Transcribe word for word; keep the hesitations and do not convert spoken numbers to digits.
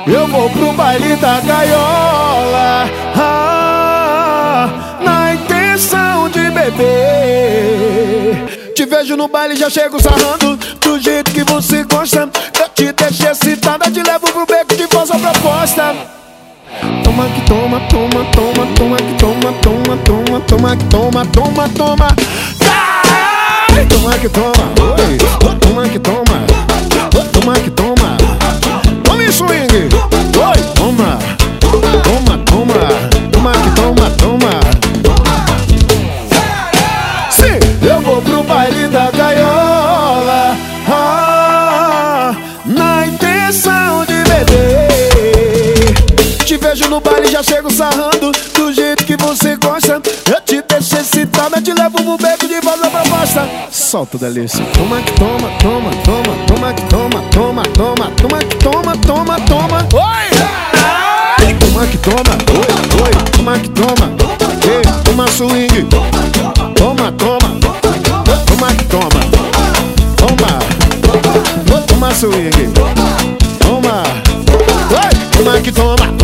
Eu vou pro baile da gaiola, ah, na intenção de beber. Te vejo no baile, já chego sarrando do jeito que você gosta. Eu te deixo excitada, te levo pro beco de voz a proposta. Toma que toma, toma, toma, toma que toma, toma, toma, toma que toma, toma, toma. Ai! Toma que toma, oi, toma que toma, toma que toma. Tome swing, oi, toma, toma, toma, toma que toma, toma. Sim, eu vou pro baile da gaiola, ah, na intenção de beber. Te vejo no baile, já chego sarrando do jeito que você gosta. Eu te deixo excitada, te levo pro beco de voz a proposta. Solta, delícia. Toma que toma, toma, toma, toma que toma, toma, toma, toma que toma, toma, toma. Oi! Ai! Toma que toma, oi, oi, toma que toma. Ei, toma swing. Toma, toma, toma que toma. Toma, toma swing. Toma, oi, toma que toma.